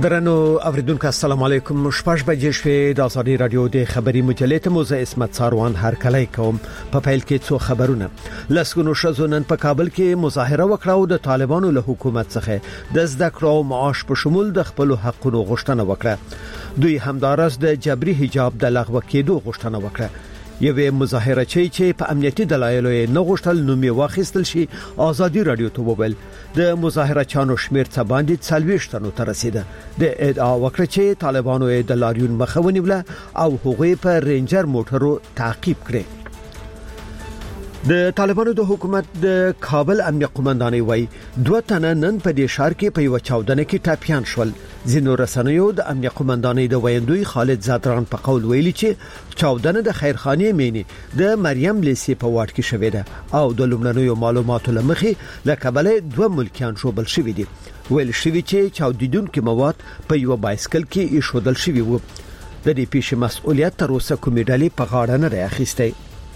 درنو اوریدونکو السلام علیکم. شپږ بجې شوې د آزادي رادیو د خبري مجلې ته موزه اسمت ساروان هر کله کوم په پیل کې څو خبرونه. لسګونو شزونن په کابل کې مظاهره وکړه او د طالبانو له حکومت څخه د زده کړو او معاش په شمول د خپل حقوقو غوښتنه وکړه. دوی همدارس د جبري حجاب د لغوه کېدو غوښتنه وکړه. یوه مظاهره چې په امنیتي دلایلو نه غوښتل نومي واخیستل شي. آزادي رادیو ته وویل د مظاهره چانو شمیر څه باندې 40 تنو ته رسیده. د ادعا وکړه چې طالبانو د لاریون مخه ونیوله او هغوی په رینجر موټرو تعقیب کړي. د طالبانو د حکومت د کابل امنیه قومندانۍ وای 2 تنه نن په دې ښار کې په یو چاودنه کې ټاپیان شول. زینو رسنیو د امنیه قومندانۍ د ویندوی خالد زادران په قول ویلي چې چاودنه د خیرخانه مینی د مریم لیسی په واټ کې شوې ده او د لومړنیو معلوماتو لمخې له کابل 2 ملکیان شوبل شوې دي. ویل شوی چې چاودیدونکو مواد په یو بایسکل کې ایښودل شوی وو. د دې پیښې مسؤلیت تر اوسه کومې ډلې په غاړه نه راخیسته.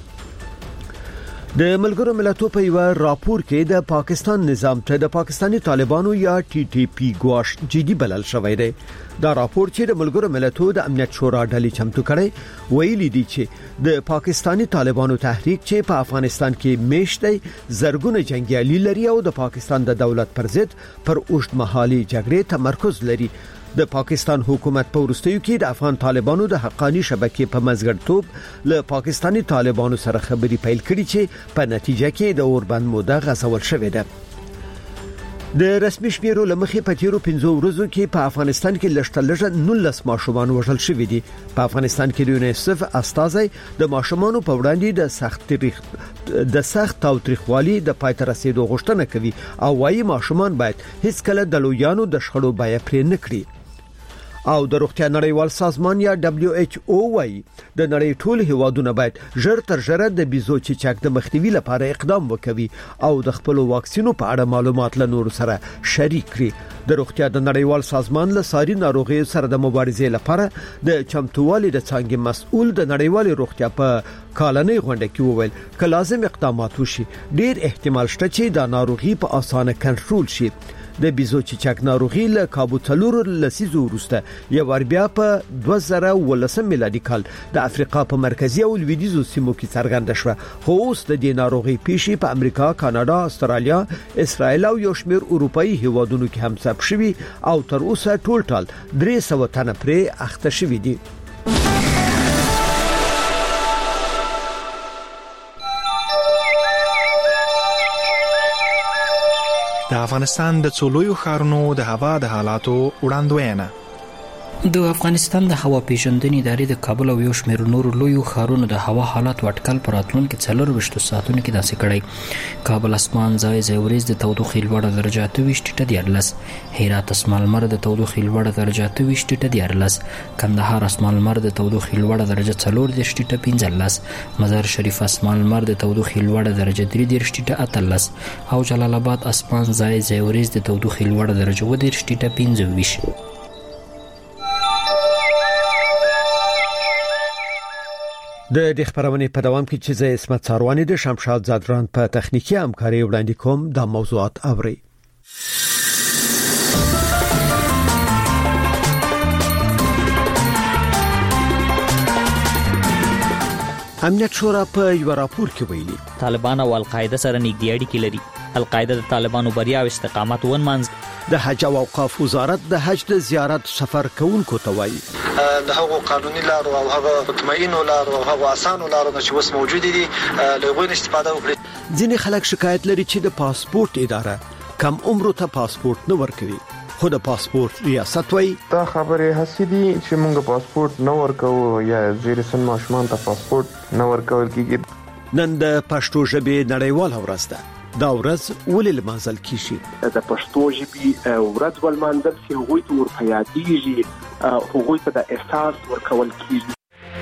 د ملګرو ملتونو په یو راپور کې د پاکستان نظام ته د پاکستانی طالبانو یا ټي ټي پی ګواش جدي بلل شوی دی. دا راپور چې د ملګرو ملتونو د امنیت شورا ډلې چمتو کړي ویلي دی چې د پاکستانی طالبانو تحریک چې په افغانستان کې میشته زرګونه جنگیالي لري او د پاکستان د دولت پر ضد پر اوږدمهالي جګړې تمرکز لري. د پاکستان حکومت په ورستیو کې د افغان طالبانو د حقانی شبکې په مزګړتوب له پاکستانی طالبانو سره خبري پیل کړي چې په نتیجه کې د اوربند موده غزول شوې ده. د رسمي شمیرو لمخې په تیرو 15 ورځو کې په افغانستان کې لږ 19 ماشومان وژل شوي دي. په افغانستان کې د یونیسف استازي د ماشومانو په وړاندې د سخت تاوتریخوالي د پای ته رسیدو غوښتنه کوي او وايي ماشومان باید هیڅ کله د لویانو د شخړو بیا پرې نه کړي. او د روغتیا نړیوال سازمان یا WHO وايي د نړۍ ټول هیوادونه باید ژر تر ژره د بيزو چیچک د مخنیوي لپاره اقدام وکړي او د خپل واکسینو په اړه معلومات له نورو سره شریک کړي. د روغتیا د نړیوال سازمان له ساري ناروغیو سره د مبارزې لپاره د چمتووالي د څنګه مسؤل د نړیوال روغتیا په کالنۍ غونډه کې وویل ک لازم اقدامات وشي. ډیر احتمال شته چې دا ناروغي په اسانه کنټرول شي. د بيزو چیچک ناروغي له کابو تلور لسیزو وروسته یو ور بیا په 2019 میلادي کال د افریقا په مرکزی او لویدیزو سیمو کې څرګنده شوه. خو اوس د دې ناروغي پیښې په امریکا، کاناډا، استرالیا، اسرائیل او یو شمېر اروپאי هیوادونو کې هم ثبت شوي او تر اوسه ټول 300 تنه پرې اخته شوي دي. د افغانستان د څولویو ښارونو د هوا د حالاتو وړاندوینه. د افغانستان د هوا پیژندنې ادارې د کابل او یو شمېر نورو لویو ښارونو د هوا حالات اټکل پر راتلونکو 24 ساعتونو کې داسې کړی. کابل اسمان ځای ورځ د تودوخې لوړه درجه 28 ټیټه 14، هرات اسمان لمر د تودوخې لوړه درجه 28 ټیټه 14، کندهار اسمان لمر د تودوخې لوړه درجه 14 ټیټه 15، مزار شریف اسمان لمر د تودوخې لوړه درجه 33 ټیټه 18 او جلال آباد اسمان ځای ورځ د تودوخې لوړه درجه 20 ټیټه 25. د دې خبرونه په دوام کې چې زه اسمت ساروانی د شمشاد زادران په تخنیکی همکاري وړاندې کوم د موضوعات اوري. امنیت شورا په یو راپور کې ویلي طالبان او القاعده سره نږدې اړیکې لري. القاعده د طالبانو بریا او استقامت ونمانځ. د حج او اوقاف وزارت د حج د زیارت سفر کوونکو ته وایي د هغو قانوني لارو او هغه مطمئنو لارو او هغه اسانو لارو چې اوس موجود دي له غوښتنې استفاده وکړي. ځینې خلک شکایت لري چې د پاسپورت اداره کم عمر ته پاسپورت نه ورکوي. خو د پاسپورت ریاست وایي دا خبره حسیدي چې موږ پاسپورت نه ورکوو یا زیر سن ماشومان ته پاسپورت نه ورکول کیږي. نن د پښتو ژبې نړیواله ورځ ده. دا ورځ ولې لمانځل کیږي؟ د پښتو ژبې ورځ ولمانځل چې هغوی ته ورپیادېږي، هغوی ته د احساس ورکول کیږي.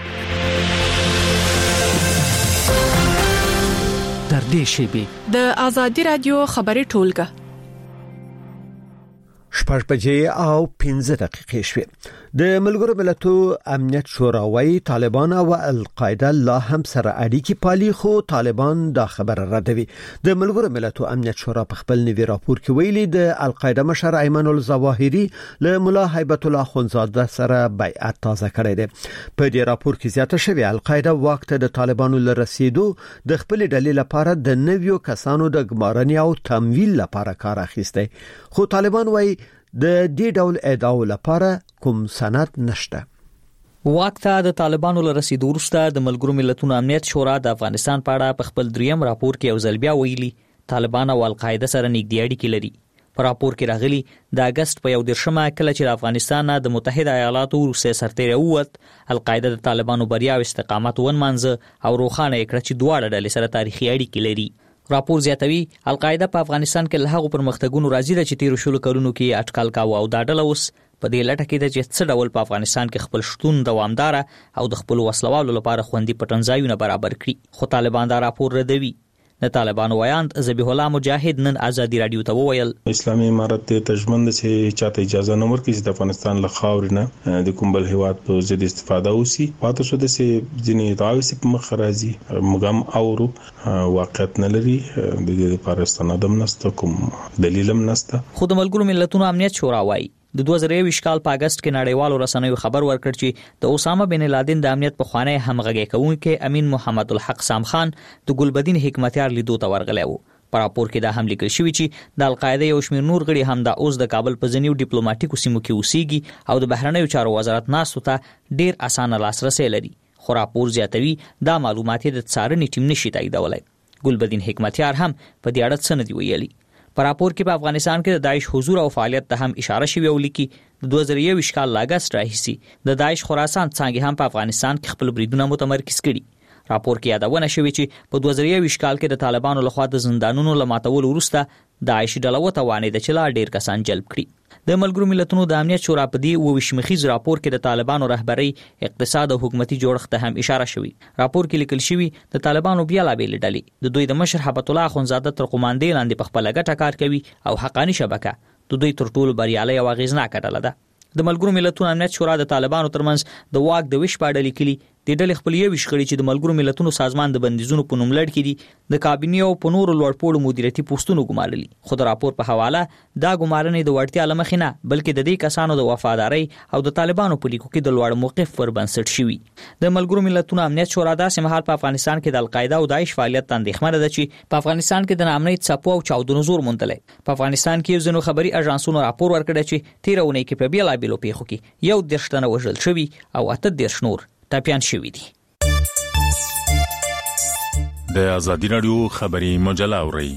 تر دې شیبې د آزادي رادیو خبري ټولګه 6:15 شوه. د ملګرو ملتو امنیت شورا وايي طالبان او القاعده لا هم سره اړیکې پالي، خو طالبان دا خبره ردوي. د ملګرو ملتو امنیت شورا په خپل نوي راپور کې ویلي د القاعده مشر ایمن الظواهری له مولا هیبت الله اخونزاده سره بیعت تازه کړی دی. په دې راپور کې زیاته شوی القاعده وخت د طالبانو له رسیدو د خپل ډلې لپاره د نویو کسانو د ګمارنې او تمویل لپاره کار اخیسته، خو طالبان وايي د دې ډول ادعاو لپاره کوم سند نشته. وخت د طالبانو له رسیدو وروسته د ملګرو ملتونو امنیت شورا د افغانستان په اړه په خپل دریم راپور کې یو ځل بیا ویلي طالبان او القاعده سره نږدې اړیکې لري. په راپور کې راغلي د اگست په 11 کله چې افغانستان د متحده ایالاتو روسي سرتیری ووت، القاعده د طالبانو بریا او استقامت ونمانځه او روښانه کړ چې دواړه ډلې سره تاریخي اړیکې لري. راپور زیاتوي القاعده په افغانستان کې له هغو پرمختګونو راضي ده چې 13 کلونو کې اټکل کاوه او دا ډله اوس په دې لټه کې ده چې څه ډول په افغانستان کې خپل شتون دوامدار او د خپل وسلوالو لپاره خوندي پټنځایونه برابر کړي. خو طالبان دا راپور ردوي. د طالبانو ویاند ذبیح الله مجاهد نن ازادي رادیو ته وویل اسلامي امارت ته تجمند چې چاته اجازه نه ورکړي چې د افغانستان له خاورې نه د کوم بل هیواد په ضد استفاده وسی پاتې شو د سي ځینې دعاوې په مخ راځي مګم اورو واقعیت نه لري د دې لپاره استنادم نشته کوم دلیل هم نشته. خو د ملګرو ملتونو امنیت شورا وايي د 2021 کال په اگست کې نړیوالو رسنیو خبر ورکړ چې د اسامه بن لادن د امنیت په خوانی همغږي کوونکي امین محمد الحق سام خان د ګلبدین حکمتیار لیدو ته ورغلی و. په راپور کې دا هم لیکل شوی چې د القاعده یو شمېر نور غړي هم د اوس د کابل په ځینیو ډیپلوماټیکو سیمو کې اوسېږي او د بهرنیو چارو وزارت ناسو ته ډیر اسانه لاسرسي لري. خو راپور زیاتوي دا معلومات د څارنې ټیم نشي تاییدولای. ګلبدین حکمتیار هم په دې اړه څه نه دی ویلي. په راپور کې په افغانستان کې د داعش حضور او فعالیت ته هم اشاره شوی او لیکي د 2021 کال اگست راهیسې د داعش خراسان څنګه هم په افغانستان کې خپل بریدونه متمرکز کړي. راپور کې یادونه شوی چې په 2021 کال کې د طالبانو لخوا د زندانونو لماتول وروسته داعش ډله وتوانید چې لا ډیر کسان جلب کړي. د ملګرو ملتونو د امنیت شورا په دی 22 مخیز راپور کې د طالبانو رهبری اقتصاد او حکومتي جوړښت ته هم اشاره شوی. راپور کې لیکل شوی د طالبانو بیا لا بیل ډلې د دوی د مشر هیبت الله اخونزاده تر قوماندې لاندې په خپل ګټه کار کوي او حقانی شبکه د دوی تر ټولو بریالي او اغیزناکه ډله ده. د ملګرو ملتونو امنیت شورا د طالبانو ترمنځ د واک د ویش په اړه لیکلي د ډلې خپل یو شخړي چې د ملګرو ملتونو سازمان د بندیزونو په نوم لړ کې دي د کابینې او په نورو لوړپوړو مدیریتي پوسټونو ګمارلي. خو د راپور په حواله دا ګمارنې د وړتیا لمخې نه بلکې د دې کسانو د وفادارۍ او د طالبانو په لیکو کې د لوړ موقف پر بنسټ شوی. د ملګرو ملتونو امنیت شورا داسې مهال په افغانستان کې د القاعده او داعش فعالیت اندېښمنه ده چې په افغانستان کې د ناامنۍ څپو او چاودنو زور موندلې. په افغانستان کې ځینو خبري اژانسونو راپور ورکړی چې 13 اونۍ کې په بیلابیلو پیښو کې 11 تنه وژل شوي او 18 نور ټپيان شوي دي. د ازادي رادیو خبري مجله اوري.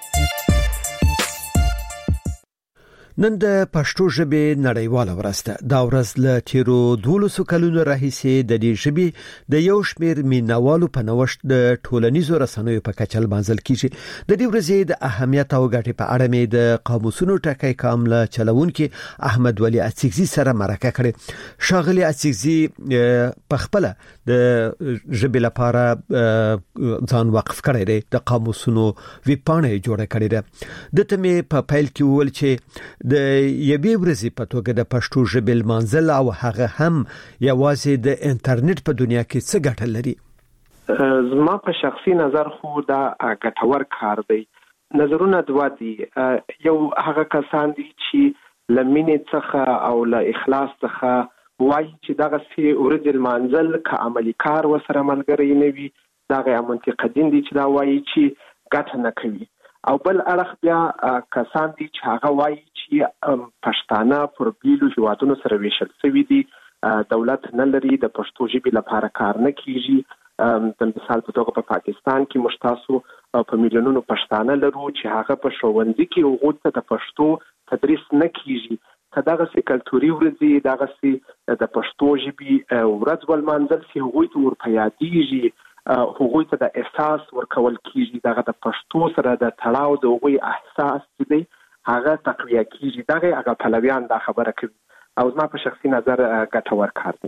نن د پښتو ژبې نړیواله ورځ ده. دا ورځ له تیرو 12 کلونو راهیسې د دې ژبې د یو شمېر مینوالو په نوښت د ټولنیزو رسنیو په کچه لمانځل کیږي. د دې ورځې د اهمیت او ګټې په اړه مې د قاموسونو ټکی کامله چلونکي احمد ولی اڅکزي سره مرکه کړې. شاغلي اڅکزي په خپل د ژبې لپاره ځان وقف کړی دی، د قاموسونو ویبپاڼه جوړه کړې ده. د تمه په پیل کې ول چې د یبي ورځې په توګه د پښتو ژبې لمانځل او هغه هم یوازې د انټرنیټ په دنیا کې څه ګټه لري؟ زما په شخصي نظر خو دا ګټور کار دی. نظرونه دوه دي. یو هغه کسان دي چې لمینې څخه او له اخلاص څخه وایي چې دغه سي ورځ لمانځل که عملی کار وسره ملګری نه وي، دغه منتقدین دي چې دا وایي چې ګټه نه کوي. او بل اړخ بیا کسان دي چې هغه وایي چې پښتانه پر بیلو هیوادونو سره ویشل شوي دي، دولت نه لري، د پښتو ژبې لپاره کار نه کیږي. د مثال په توګه په پاکستان کې موږ تاسو په میلیونونو پښتانه لرو چې هغه په ښوونځي کې هغوی ته د پښتو تدریس نه کیږي. که دغسې کلتوري ورځې دغسې د پښتو ژبې ورځ ولمانځل سي، هغوی ته ورپه یادېږي، هغوی ته د احساس ورکول کیږي، دغه د پښتو سره د تړاو د هغوی احساس چې دی هغه تقویه کیږي. دغه هغه پلویان دا خبره کوي او زما په شخصي نظر ګټور کار دی.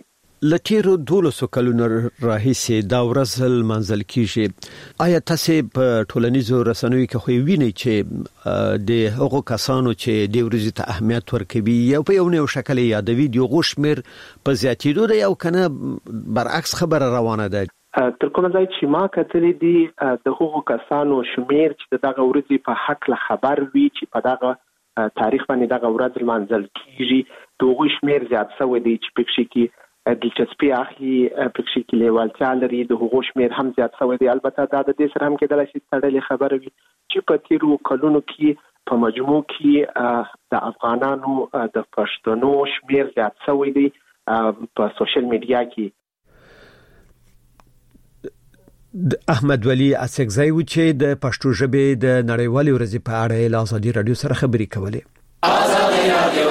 لټیرو 12 کلونو راهیسې دا ورځ منځل کیږي. آیا تاسو په ټولنیزو رسنیو کې خو وینئ چې د هغو کسانو چې د ورځې ته اهمیت ورکوي یا په یو نوې شکل یادوي د غوښمیر په زیاتېدو دی او کنه برعکس خبره روانه ده؟ تر کومه ځای چې ما کتلې دي د هغو کسانو شمیر چې دغه ورځې په حق له خبر وي چې په دغه تاریخ باندې دغه ورځ منځل کیږي دغه شمیر زیات شوی دی چې پکې کې دلچسپي اخلي پکې کې لیوالتیا لري د هغو شمیر هم زیات شوی دی. البته دا د دې سره هم کېدای شي تړلې خبره وي چې په تیرو کلونو کې په مجموع کې د افغانانو د پښتنو شمیر زیات شوی دی په سوشل میډیا کې. احمد ولی اسکزای و چې د پښتو ژبې د نړیوالې ورځې په اړه له ازادي رادیو سره خبرې کولې. ازادي رادیو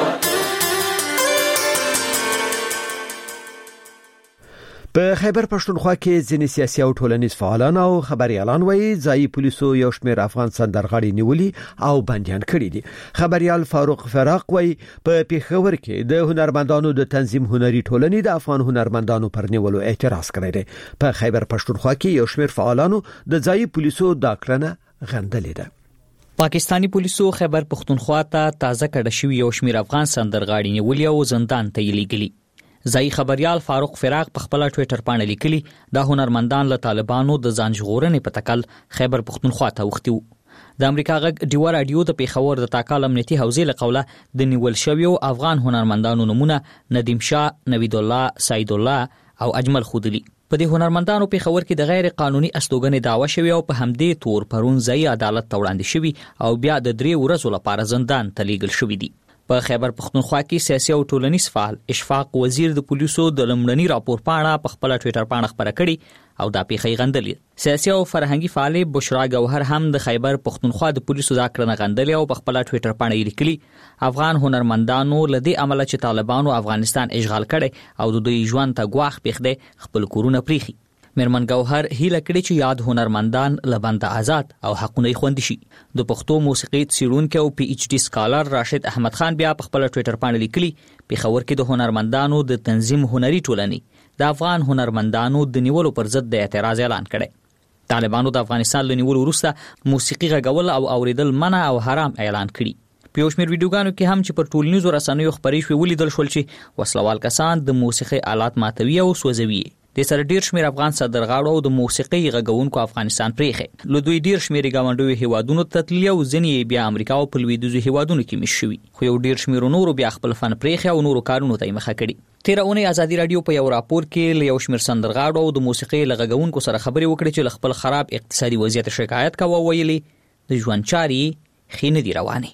په خیبر پښتونخوا کې ځینې سیاسي او ټولنیز فعالان او خبريالان وایي ځایي پولیسو یو شمېر افغان سندرغاړي نیولي او بنديان کړي دي. خبريال فاروق فراق وایي په پیښور کې د هنرمندانو د تنظیم هنري ټولنې د افغان هنرمندانو پر نیولو اعتراض کړی دی. په خیبر پښتونخوا کې یو شمېر فعالانو د ځایي پولیسو دا کړنه غندلې ده. پاکستانی پولیسو خیبر پښتونخوا ته تازه کړه شوی یو شمېر افغان سندرغاړي نیولي او زندان ته لیږلي. ځای خبريال فاروق فراق په خپل ټوئیټر باندې لیکلي د هنرمندان له طالبانو د ځان ژغورنې په تکل خیبر پښتونخوا ته وختي. د امریکا غږ ډیوا رادیو د پیښور د تاکال امنیتي حوزې له قوله د نیول شویو افغان هنرمندانو نمونه ندیم شاه، نوید الله، سعید الله او اجمل خودلی. په دې هنرمندانو پیښور کې د غیر قانوني استوګنې دعوا شوی او په همدې تور پرون ځای عدالت ته وړاندې شوی او بیا د 3 ورځې لپاره زندان ته لیږل شوی دی. په خیبر پښتونخوا کې سیاسي او ټولنیز فعال اشفاق وزیر د پولیسو د لمړني راپور پاڼه په خپل ټوئیټر باندې خبره کړې او دا پیښې غندلې. سیاسي او فرهنګي فعال بشرا گوهر هم د خیبر پښتونخوا د پولیسو ځکرنه غندلې او په خپل ټوئیټر باندې لیکلي افغان هنرمندانو لدی عمل چې طالبانو افغانستان اشغال کړي او د دوی ژوند ته ګواښ پیښ خپل کورونه پریخي. میرمن گوهر هیله کړې چې یاد هنرمندان لبند آزاد او حقونه خوندي شي. د پښتو موسیقي څیړونکو او پی ایچ ډی سکالر راشد احمد خان بیا په خپل ټوئیټر باندې لیکلي پیښور کې د هنرمندانو د تنظیم هنري ټولنې د افغان هنرمندانو د نیولو پر ضد د اعتراض اعلان کړي. طالبانو د افغانستان له نیولو وروسته موسیقي غږول او اوریدل منع او حرام اعلان کړي. په یو شمېر ویډیوګانو کې هم چې پر ټولنیزو رسنیو خبرې شوې ولیدل شول چې وسلوال کسان د موسیقي آلات ماتوي او سوځوي. د سره ډیر شمیر افغان سندرغاړو او د موسیقي غږونکو افغانستان پریخه له دوی ډیر شمیر گاونډوي هیوادونو ته تللی او ځینې بیا امریکا او په لویدیځو هیوادونو کې مشوي خو یو ډیر شمیر نورو بیا خپل فن پریخه او نورو کارونو ته مخه کړي. تیر اونۍ ازادي رادیو په یو راپور کې له یو شمیر سندرغاړو او د موسیقي غږونکو سره خبرې وکړې چې خپل خراب اقتصادي وضعیت شکایت کوي ویلي د ژوند چاري خینه دی روانه.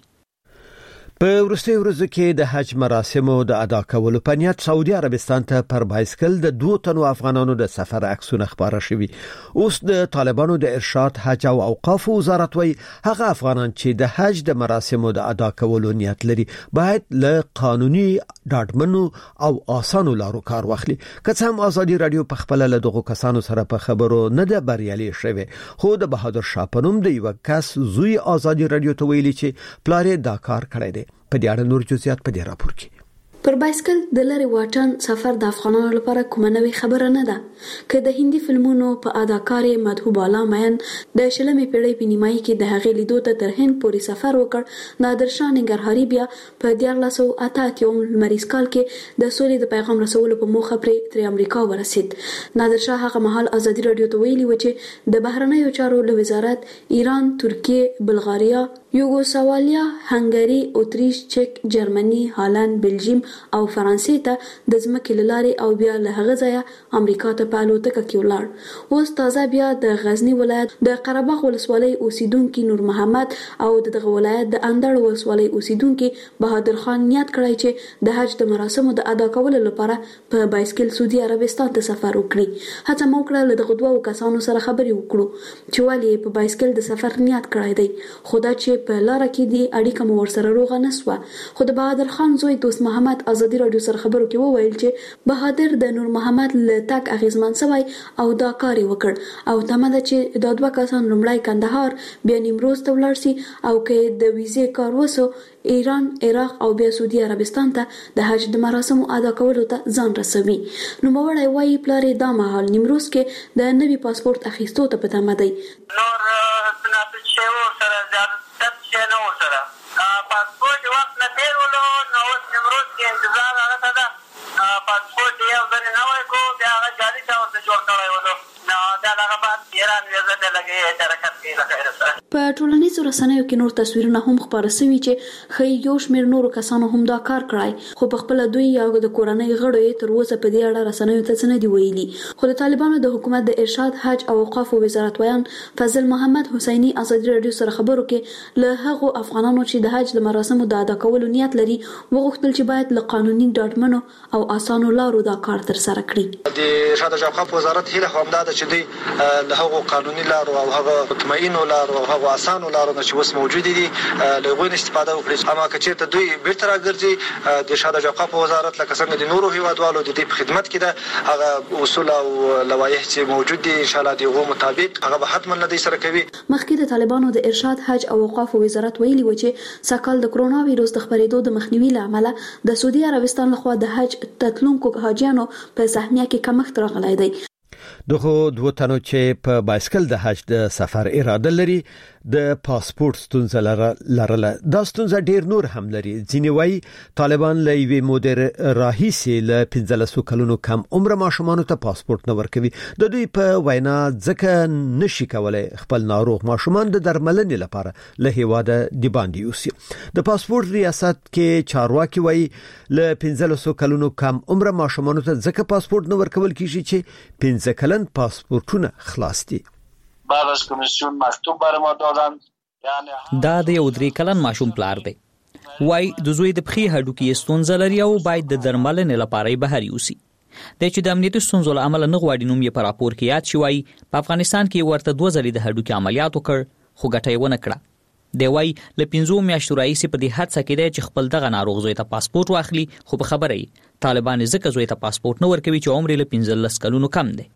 په وروستي ورځو کې د حج مراسمو د ادا کولو په نیت سعودي عربستان ته پر بایسکل د 2 تنو افغانانو د سفر عکسونه خبره شوي. اوس د طالبانو د ارشاد حج او اوقاف وزارت وایي هغه افغانان چې د حج د مراسمو د ادا کولو نیت لري باید له قانوني ډاډمنو او اسانو لارو کار واخلي. که څه هم ازادي رادیو په خپل له دغو کسانو سره په خبرو نه ده بریالي شوی خو د بهادر شاه پنوم د یو کس زوی ازادي رادیو ته ویلي چې پلارې دا کار کړی دی. په دې اړه نور جزئیات په دې راپور کې. پر بایسکل د لری واټن سفر د افغانانو لپاره کومه نوې خبره نه ده. که د هندي فلمونو په اداکارې مدحو بالا مین د شلمې پیړۍ په نیمایي کې د هغې لیدو ته تر هند پورې سفر وکړ، نادر شاه ننګرهاري بیا په 1988 لمریز کال کې د سولې د پیغام رسولو په موخه تر امریکا ورسید. نادر شاه هغه مهال ازادي رادیو ته ویلي و چې د بهرنیو چارو له وزارت ایران، ترکیه، بلغاریا، یوګوسلاویا، هنګری، اتریش، چک، جرمني، هالند، بلجیم او فرانسې ته د ځمکې لارې او بیا له هغه ځایه امریکا ته په الوتکه کې ولاړ. اوس تازه بیا د غزنی ولایت د قرهباغ ولسوالۍ اوسیدونکو نور محمد او دغه ولایت د اندړ ولسوالۍ اوسیدونکو بهادر خان نیت کړی چې د حج د مراسمو د ادا کولو لپاره په بایسکل سعودي عربستان ته سفر وکړي. هڅه مو کړه له دغه دوه کسانو سره خبرې وکړو چې ولې په بایسکل د سفر نیت کړی دی. خدا چې په لار کې دی اړیکه مو ورسره روغه نسوه. خو د بهادر خان زوی دوست محمد محمد ازادي رادیو سره خبرو کې وویل چې بهادر د نور محمد له تک اغیزمن سوی او دا کار وکړ او تمه ده چې دا دوه کسان لومړی کندهار بیا نیمروز ته ولاړ شي او کې د ویزې کار وسو ایران، عراق او بیا سعودي عربستان ته د حج د مراسمو ادا کولو ته ځان رسوي. نو موړی وایي پلارې دا مهال نیمروز کې د نوي پاسپورت اخیستو ته په تمه دی. نور سنت شیو سره زیادت شنو سره پاسپورت وخت نه تیرولو نو نیمروز کې انتظار راته ده. پاسپورت یو ځل نه وای کو بیا هغه جاري تا ورته جوړ کړی ولو نو دا هغه بعد ایران ویزه ته لګي حرکت کوي لکه په ټولنیزو رسنیو کې نور تصویرونه هم خبره شوي چې خی یو شمېر نورو کسانو هم دا کار کړای خو په خپل دوی یا د کورنۍ غړو تر اوسه په دې اړه رسنیو ته څه نه دی ویلي. خو د طالبانو د حکومت د ارشاد، حج او اوقاف وزارت ویان فضل محمد حسینی ازادي رادیو سره خبرو کې له هغو افغانانو چې د حج د مراسمو د ادا کولو نیت لري وغوښتل چې باید له قانوني ډاډمنو او اسانو لارو دا کار تر سره کړي. د ارشاد او اوقاف وزارت هیله هم ده چې دوی له هغو قانوني لارو او هغه مطمئنو لارو او اسانو لارو چې اوس موجود دي له غوښنې استفاده وکړي. اما که چېرته دوی بیرته راګرځي د ارشاد او اوقاف وزارت لکه څنګه د نورو هیوادوالو د دې په خدمت کې ده هغه اصول او لوایح چې موجود دي ان شاء الله دغه مطابق هغه به حتما لدی سره کوي. مخکې د طالبانو د ارشاد، حج او اوقاف وزارت ویلي و چې سکهال د کرونا وایروس د خپرېدو د مخنیوي لامل د سعودي عربستان لخوا د حج تتلونکو حاجیانو په صحنه کې کمښت راغلی دی. دغه دوه تنو چې په بایسکل د حج د سفر اراده لري د پاسپورت ستونزه لرله. دا ستونزه ډیر نور هم لري. ځینې وایي طالبان له یوې مودې راهیسې له 15 کلونو کم عمر ماشومانو ته پاسپورت نه ورکوي. د دوی په وینا ځکه نشي کولای خپل ناروغ ماشومان د درملنې لپاره له هیواده دی باندې یوسي. د پاسپورت ریاست کې چارواکي وایي له 15 کلونو کم عمر ماشومانو ته ځکه پاسپورت نه ورکول کیږي چې 15 کلن پاسپورتونه خلاص دي. بعد از کمیسیون مکتوب برای ما دادن یعنی دا د یو 3 کلن ماشوم پلار دی. وای د زوی د پخې هډوکي ستونزه لري او باید د درملنې لپاره بهر یوسي. د چې د امنیتي ستونزو له امله نه غواړي نوم یې په راپور کې یاد شي. وای په افغانستان کې ورته 2 ځلې د هډوکي عملیات وکړ خو ګټه یې ونه کړه. دی وای له 15 میاشتو راهیسې په دې هڅه کې دی چې خپل دغه ناروغ زوی ته پاسپورت واخلي خو په خبره یې طالبان ځکه زوی ته پاسپورت نه ورکوي چې عمر یې له 15 کلونو کم دی.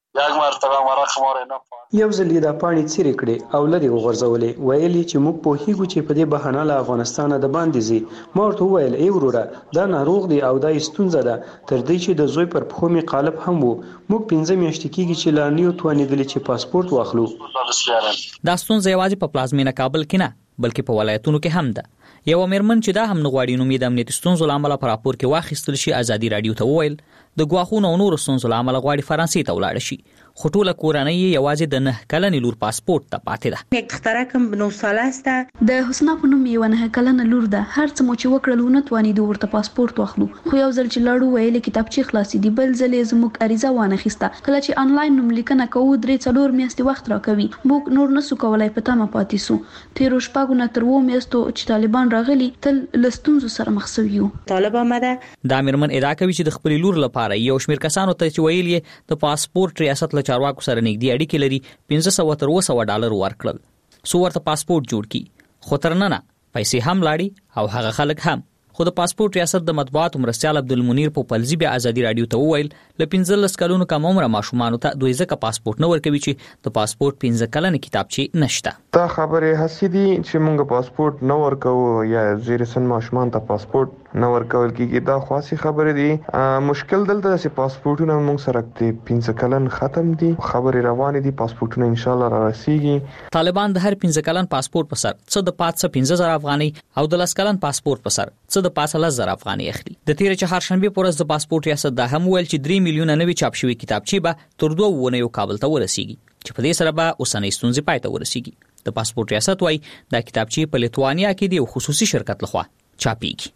یو ځل د پانی چیرې کړې او لري غورځولې ویلي چې موږ په هیګو چې په دې بهانه له افغانستان د باندې زی ما ورته ویل ای وروره دا ناروغ دی او دا ستونزه ده تر دې چې د زوی پر پخو می قالب هم وو موږ 15 میاشتې کېږي چې لا نیو توانېدل چې پاسپورت واخلو. دا ستونزه یوازې په پلازمینه کابل کې نه بلکې په ولایتونو کې هم ده. یو مېرمن چې دا هم نغواړي نوم یې د امنیتي ستونزو له امله په راپور کې واخیستل شي ازادي رادیو ته وویل د ګواښونو او نورو ستونزو له امله غواړي فرانسې ته ولاړ شي خو ټوله کورنۍ یوازې د 9 کلنې لور پاسپورت ته پاتې ده. یک دختره کوم 9 ساله است د حسنا په نوم یو 9 کلنه لور ده. هر څه مو چې وکړل ونه توانېدو ورته پاسپورت واخلو خو یو ځل چې لاړو ویلې کتابچې خلاصې دي بل ځل یې زموږ اریزه وانه خسته. کله چې انلاین نوم لیکنه کوو 3-4 میاشتې وخت راکوي موږ نور نسو کولای په تمه پاتې سو. تیر شپږ نه تر 2 میاشتو چې طالبان راغلي تل لستونزو سره مخ شویو. طالب آمده دا مېرمن ادعا کوي چې د خپل لور لپاره یو شمېر کسانو ته چې ویل یې د پاسپورت ریاست له چارواکو سره نږدې اړیکې لري $500 تر $200 ورکړل سو ورته پاسپورت جوړ کی خو تر نه پیسې هم لاړي او هغه خلک هم. خو د پاسپورت ریاست د مطبوعات مرستیال عبدالمنیر په پلزی بیا ازادي رادیو ته وویل ل 15 کلونو کم عمر ماشومان ته دوی ځکه پاسپورت نه ورکوي چې د پاسپورت 15 کلن کتابچې نشته. دا خبره حسیدي چې موږ پاسپورت نه ورکو یا زیر سن ماشومان ته پاسپورت نه ورکول کیږي دا خاصی خبره دي. مشکل دلته چې پاسپورتونه موږ سره د 15 کلن ختم دي خبره روانه دي پاسپورتونه ان شاء الله را رسیږي. طالبان د هر 15 کلن پاسپورت په سر څه د 15,000 افغاني او د 10 کلن پاسپورت په سر څه د 15,000 افغاني اخلي. د تیر چهارشنبه پر ورځ د پاسپورت ریاست دا هم ویل چې 3 میلیونه نوي چاپ شوی کتابچې به تر 2 ونیو کابل ته ورسیږي چې په دې سره به اوسنۍ ستونزې پای ته ورسیږي. د پاسپورت ریاست وايي دا کتابچې په لیتوانیا کې دی او خصوصي شرکت لخوا چاپیږي.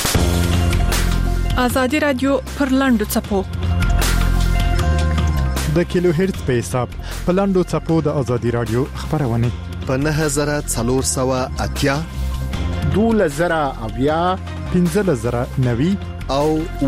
ازادي رادیو پر لاندو چپو د کیلو هرتز په حساب په لاندو چپو د ازادي رادیو خبرونه په 9480 2000 15,090 او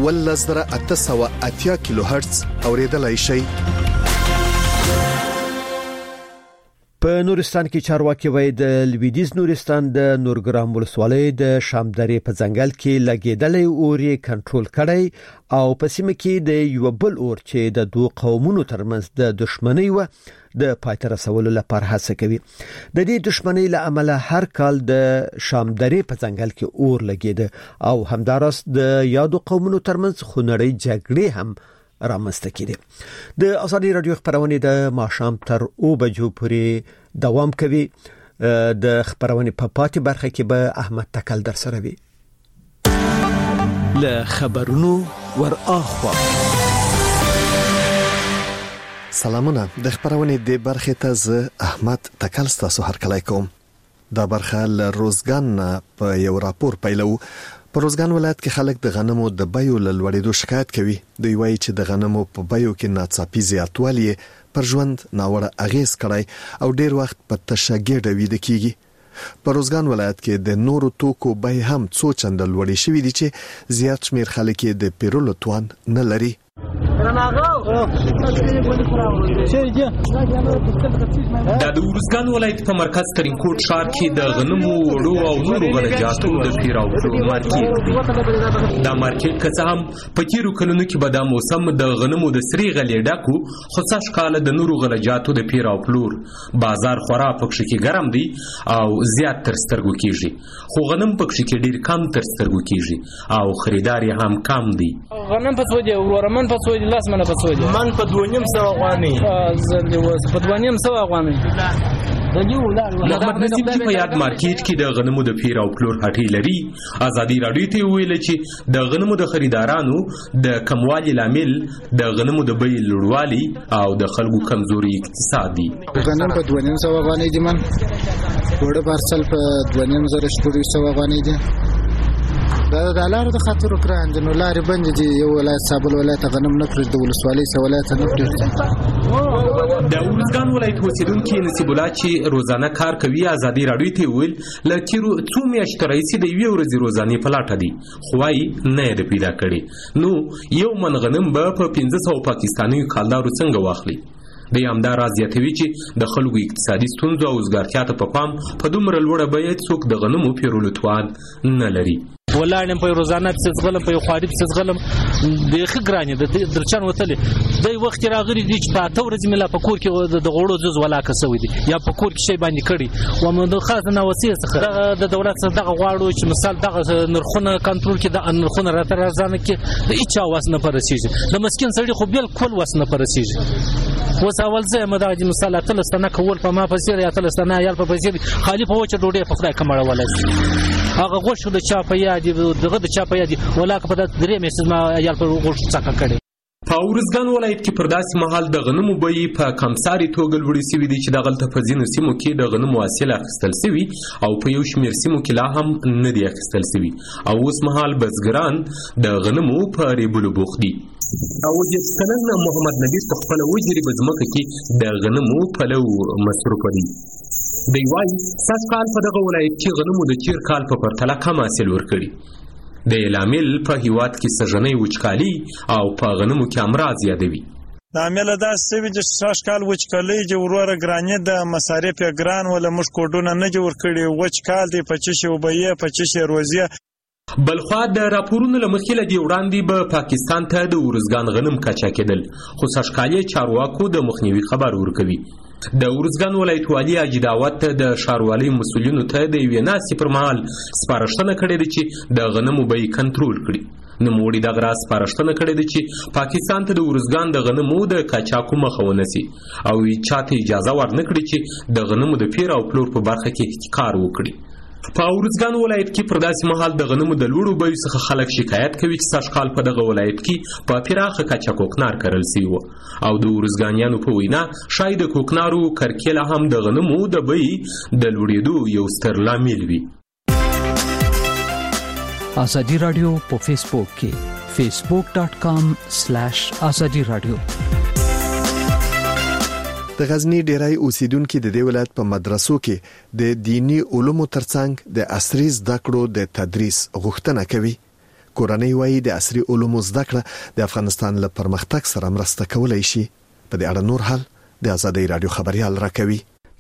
1880 کیلو هرتز اوریدلای شي. په نورستان کې چارواکي وایي د لویدیز نورستان د نورګرام ولسوالۍ د شامدرې په ځنګل کې لګیدلې اوري کنټرول کړي او په سیمه کې د یو بل اور چې د دوه قومونو ترمنځ د دښمنۍ و د پاتې رسولو لپاره هڅه کوي. د دې دښمنۍ له امله هر کال د شامدرې په ځنګل کې اور لګیده او همدارس د یادو قومونو ترمنځ خونړۍ جګړې هم رامنځته کړي. د ازادي رادیو خبرونه د ماښام تر 2 بجو پورې دوام کوي. د خبرونه په پاتې برخه کې به احمد تکل در سره وي. له خبرونو ور اخوا سلامونه. د خبرونه د برخه ته ز احمد تکل تاسو هر کله کوم. دا برخه له روزګان په یو راپور پیلو. په روزګان ولایت کې خلک د غنمو د بیو له لوړېدو شکایت کوي. دوی وایي چې د غنمو په بیو کې ناڅاپي زیاتوالی پر ژوند ناوړه اغیز کړی او ډیر وخت په تشګېډه ویده کیږي. په روزګان ولایت کې د نورو توکو بیې هم څو چنده لوړې شوې دي چې زیات شمیر خلک د پیرولو توان نه لري. د ورزګان ولایت په مرکز ترینکوټ ښار کې د غنمو وړو او نورو غلجاتو د پیراوړو مارکیټ دی. دا مارکیټ که څه هم په تیرو کلونو کې به دا موسم د غنمو د سری غلې ډکو، خو سږ کال د نورو غلجاتو د پیراو پلور بازار خورا پکښې کې ګرم دی او زیات تر سترګو کېږي، خو غنم پکښې کې ډېر کم تر سترګو کېږي او خریدار یې هم کم دی. غنم په څو دی ورمن په څو دی لاس منه په څو دی من په 2.5 افغانۍ په 2.5 افغانۍ. محمد نصیب چې په یاد مارکیټ کې د غنمو د پیر او پلور هټۍ لري، ازادي راډیو ته ویل چې د غنمو د خریدارانو د کموالي لامل د غنمو د بیې لوړوالي او د خلکو کمزوري اقتصاد دي. غنم په 2.5 افغانۍ دي، من وړه پارسل په 2.5 افغانۍ دي. دا د لارو د خاطر وکړه نو لارې بند دي. یو ولایت صابل ولایت غنم نه پرېږدي، د ولسوالۍ څخه ولایت نه پرېږدي. د ورزګان ولایت اوسیدونکي نصیب الله چې روزانه کار کوي ازادي راډیو ته ویل له تیرو څو میاشتو راهیسې د یوې ورځې روزانې په لټه دي، خو وايي نه یې پیدا کړي. نو یو من غنم به په 1500 پاکستانیو کالدارو څنګه واخلي؟ د همدا راز زیاتوي چې د خلکو اقتصادي ستونزو او وزګارتیا ته په پام په دومره لوړه بیه څوک د غنمو پیرولو توان نه لري. ولاړم په روزانه څه غلم په خواري څه غلم د خګرانی د درچن وتلې د وخت راغلي دي چې په اته ورځې ملا په کور کې د غوړو زز ولا کسوي دي یا په کور کې شی باندې کړي و مو خاص نه وسیه څخه د دولت څخه دغه غواړو چې مثال دغه نرخونه کنټرول کې د نرخونه راته راځنه کې د هیڅ واس نه پرسیږي. د مسکین سړي خو بالکل واس نه پرسیږي. وس اول زه مداجي مثال اتلستانه کول په ما پسې یا اتلستانه یا په پسې خالی په وچه ډوډۍ په خدای کمړه ولای هغه غوښو د چا په یاد دغه د چا په یاد ولاکه په درې میاشتې ما یا په غوښو څخه کړي. په ورزګان ولایت کې پر داسې مهال د غنمو بیې په کمساري توګه لوړې شوي دي چې دغلته په ځینو سیمو کې د غنمو حاصل اخیستل شوي او په یو شمېر سیمو کې لا هم نه دي اخیستل شوي او اوس مهال بزګران د غنمو په ریبلو بوخت دي. او جسکنن محمد نبی په خپل وجري بزمکه کې د غنمو پلو مصروف دي. دی وايي سږ کال په دغه ولایت کې غنمو د تیر کال په پرتله کم حاصل ورکړي. د لامل په هیواد کې سږنۍ وچکالي او په غنمو کې امراض یادوي. د عامل دا سوي چې سږ کال وچکالي چې وروره ګرانې د مصارف ګران ولا مش کوډونه نه جوړ کړي. وچکال دی په چشي وبې په چشي روزي. بلخوا د راپورونو لمخې له دې وړاندې به پاکستان ته د ورزګان غنم کچا کېدل، خو سږ کال یې چارواکو د مخنیوي خبر ورکوي. د ورزګان ولایت والي حاجي داوود ته د ښاروالۍ مسؤلینو ته د یوې ناستې پر مهال سپارښتنه کړې ده چې د غنمو بیې کنټرول کړي. نوموړي دغه راز سپارښتنه کړې ده چې پاکستان ته د ورزګان د غنمو د قاچاقو مخه ونیسي او چاته اجازه ورنه کړي چې د غنمو د پیر او پلور په برخه کې احتکار وکړي. په ورزګان ولایت کې پر داسې مهال د غنمو د لوړو بیو څخه خلک شکایت کوي چې سږ کال په دغه ولایت کې په پراخه کچه کوکنار کرل شوی و او د ورزګانیانو په وینا شاید د کوکنارو کرکیله هم د غنمو د بیې د لوړېدو یو ستر لامل وي. ازادي راډیو په فیسبوک کې facebook.com/ازادي راډیو. د غزنی ډیری اوسیدونکو د دې ولایت په مدرسو کې د دینی علومو ترڅنګ د عصري زده کړو د تدریس غوښتنه کوي. کورنۍ وايي د عصري علومو زده کړه د افغانستان له پرمختګ سره مرسته کولای شي. په دې اړه نور حال د ازادي رادیو خبريال راکوي.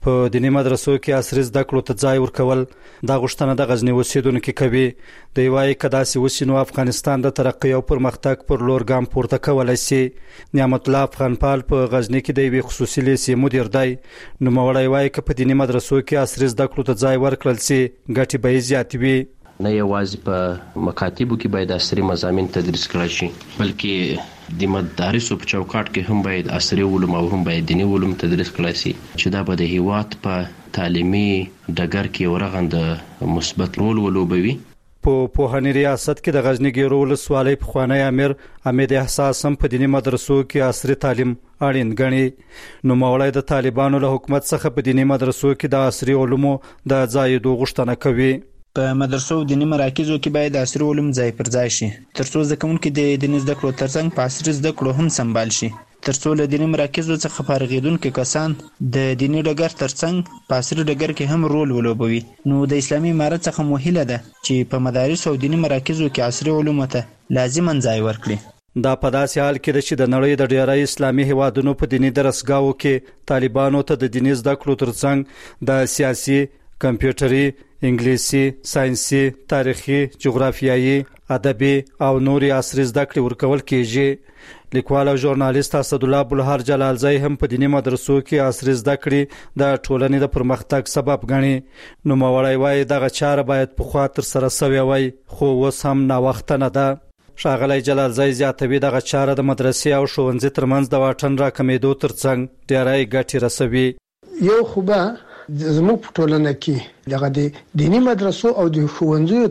په دینی مدرسو کې عصري زده کړو ته ځای ورکول دا غوښتنه د غزنی اوسیدونکو کوي. د وایي کداسې وسینو افغانستان د ترقی او پرمختګ پر لور ګام پورته کولای شي. نعمت الله افغانپال په غزنی کې د یوې خصوصي لیسې مدیر دی. نو مولای وایي چې په دینی مدرسو کې عصري زده کړو ته ځای ورکړل شي ګټې به زیات وي. نه یوازې په مکاتبو کې باید عصري مضامین تدریس کړي شي بلکې د مدارسو په چوکاټ کې هم باید عصري علوم او هم باید دینی علوم تدریس کړي شي چې دا به د هیواد په تعلیمي ډګر کې ورغند مثبت رول ولوبوي. په پوهنې ریاست کې د غزنی ګیرو ولسوالۍ پخوانی امیر حمید احساس هم په دینی مدرسو کې عصري تعلیم اړین ګڼي. نو مولای د طالبانو له حکومت څخه په دینی مدرسو کې د عصري علومو د ځایدو غوښتنه کوي. په مدرسو او دینی مراکزو کې باید عصري علوم ځای پر ځای شي ترڅو زده کوونکي د دیني زده کړو ترڅنګ په عصري زده کړو هم سمبال شي ترڅو له دینی مراکزو څخه فارغېدونکي کسان د دینی ډګر ترڅنګ په عصري ډګر کې هم رول ولوبوي. نو د اسلامي امارت څخه موهله ده چې په مدارس او دینی مراکزو کې عصري علوم ته لازما ځای ورکړي. دا په داسې حال کې ده چې د نړۍ د ډیری اسلامي هیوادونو په دینی درسګاو کې طالبانو ته د دینی زده کړو ترڅنګ د سیاسي، کمپیوټري، انګلیسي، ساينسي، تاریخي، جغرافیایي، ادبي او نوري عصري زده کړې ورکول کېږي. لیکوال او ژورنالیست اسد الله بلهار جلالزی هم په دینی مدرسو کې عصري زده کړې د ټولنې د پرمختګ سبب ګڼي. نو مولای وایي دغه چاره باید پخوا تر سره سوی وای خو اوس هم ناوخته نه ده. ښاغلی جلالزی زیاتوي دغه چاره د مدرسې او ښوونځي ترمنځ د واټن راکمېدو ترڅنګ ډېری ګټې رسوي. یو خو به زموږ په ټولنه کې دغه د دینی مدرسو او د ښوونځیو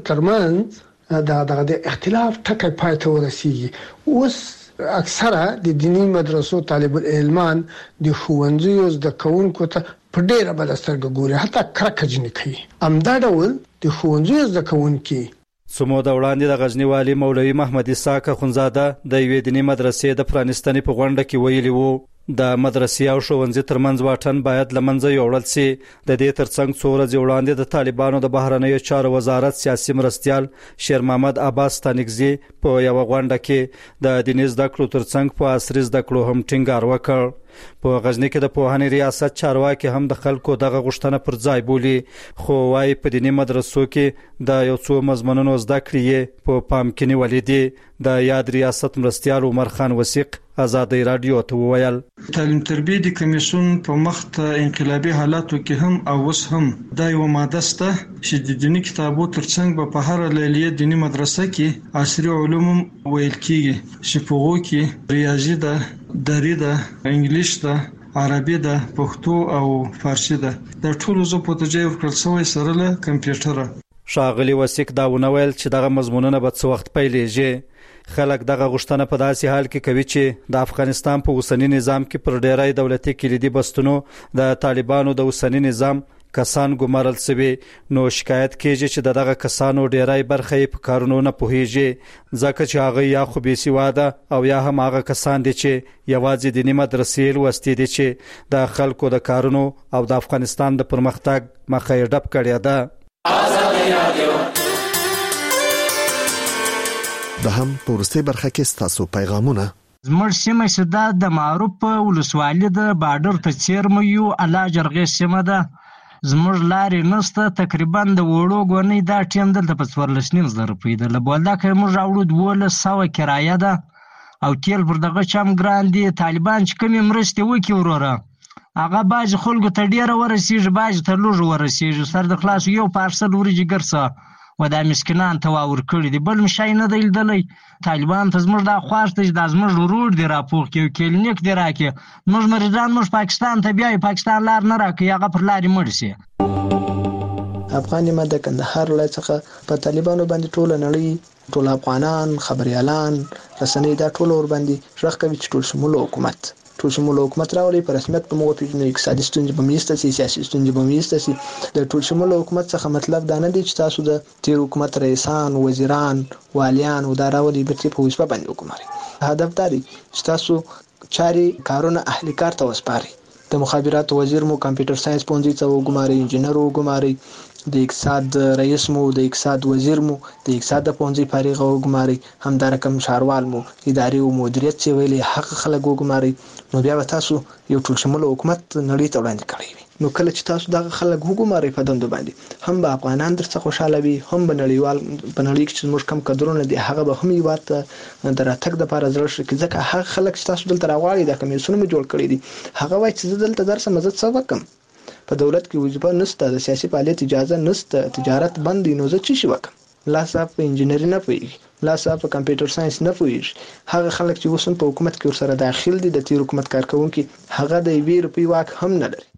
ترمنځ دغه د اختلاف ټکی پای ته ورسیږي. اوس اکثره د دینی مدرسو طالب العلمان د ښوونځیو زده کوونکو ته په ډېره بده سترګه ګوري، حتی کرکه جنې کوي. همدا ډول د ښوونځیو زده کوونکي څو موده وړاندې د غزنی والي مولوي محمد اسحاق اخونزاده د یوې دینی مدرسې د پرانستنې په غونډه کې ویلي وو د مدرسې او ښوونځي ترمنځ واټن باید له منځه یوړل شي. د دې ترڅنګ څو ورځې وړاندې د طالبانو د بهرنیو چارو وزارت سیاسي مرستیال شیر محمد عباس ستانکزي په یوه غونډه کې د دیني زده کړو ترڅنګ په عصري زده کړو هم ټینګار وکړ. په غزنی کې د پوهنې ریاست چارواکي هم د خلکو دغه غوښتنه پر ځای بولي خو وايي په دیني مدرسو کې د یو څو مضمونونو زده کړې په پام کې نیولې دي. د یاد ریاست مرستیال عمر خان وثیق آزادی رادیو ته وویل تعلیم تربیه د کمیسیون په مخ ته انقلابي حالاتو کې هم او اوس هم دا یو ماده شته چې د دیني کتابو ترڅنګ په هر لیلیه دینی مدرسه کې عصري علوم ویل کیږي چې په هغو کې ریاضي ده، دري ده، انګلیش ده، عربي ده، پښتو او فارسی ده. د ټولو زو په توجه ورکړل شوی سره له کمپیوټر. ښاغلی وثیق دا ونویل چې دغه مضمونونه به څه وخت پیلېږي. خلک دغه غوښتنه په داسې حال کې کوي چې د افغانستان په اوسنی نظام کې پر ډیری دولتي کلیدي بستونو د طالبانو د اوسنی نظام کسان ګمارل شوي. نو شکایت کیږي چې دغه کسانو ډیری برخه یې په کارونو نه پوهیږي ځکه چې هغه یا خو بې سواده او یا هم هغه کسان دي چې یوازې دیني مدرسې لوستي دي چې د خلکو د کارونو او د افغانستان د پرمختګ مخه یې ډپ کړې ده. د هم په وروستۍ برخه کې ستاسو پیغامونه. زموږ سیمه چې دا د معروف ولسوالي د بارډر په څیر مو یو الله جرغې سیمه ده. زموږ لارې نسته، تقریبا د وړو ګونۍ دا ټیم دلته په 14,500 روپۍ ده. له بولدکه موږ راوړو 1200 کرایه ده او تیل پر دغه چم ګران دي. طالبان چې کومې مرستې وکړي وروره هغه بعضې خلکو ته ډېره ورسېږي، بعضې ته لږ ورسېږي. سر د خلاصو یو پارسل وریجې ګرځه و دا مسکینان ته واور کړي دي، بل شی نه دی لیدلی. طالبان ته زموږ دا خواښ دی چې دا زموږ ورور دی راپوخ کړي، کلینیک دی راکړي. زموږ مریضان موږ پاکستان ته بیایي، پاکستان لار نه راکوي، هغه پر لارې مړ شي. افغان یم د کندهار ولایت څخه په طالبانو باندې ټوله نړۍ، ټول افغانان، خبریالان، رسنۍ دا ټول ور باندې غږ کوي چې ټول شمول حکومت راولي په رسمیت په موږ پیژنو. اقتصادي ستونزې به میسته سي، سیاسي ستونزې به میسته سي. د ټول شمول حکومت څخه مطلب دا نه دی چې تاسو د تیر حکومت رئیسان، وزیران، والیان او دا راولي بیرته په وسپه باندې وګماري. هدف دا دی چې تاسو چاري کارونه اهلي کار ته وسپاري. د مخابراتو وزیر مو کمپیوټر ساينس پونځي ته وګماري، انجینر وګماري، د اقتصاد رئیس مو، د اقتصاد وزیر مو، د اقتصاد د پونځي فارغ وګماري، هم د رقم شاروال مو، اداري او مدیریت چې ویلي حق خلک وګماري، نو بیا به تاسو یو ټول شمول حکومت نړۍ ته وړاندې کړی وي. نو کله چې تاسو دغه خلک وګماري په دندو باندې، هم به افغانان درڅخه خوشاله وي، هم به نړیوال په نړۍ کې چې موږ کم قدرونه دي هغه به هم یو ته د راتګ د لپاره زړه شي، ځکه هغه خلک چې تاسو دلته راغواړي د کمیسیون مو جوړ کړی دي، هغه وایي چې زه دلته درسم زه څه وکم، په دولت کې وظیفه نشته، د سیاسي فعالیت اجازه نشته، تجارت بند دی، نو زه څه شي وکم؟ لا صاحب په انجینری نه پوهیږي، لا صاحب په کمپیوټر ساينس نه پوهیږي. هغه خلک چې اوس په حکومت کې ورسره داخل دي د تیر حکومت کارکونکي، هغه د 1 روپۍ واک هم نه لري.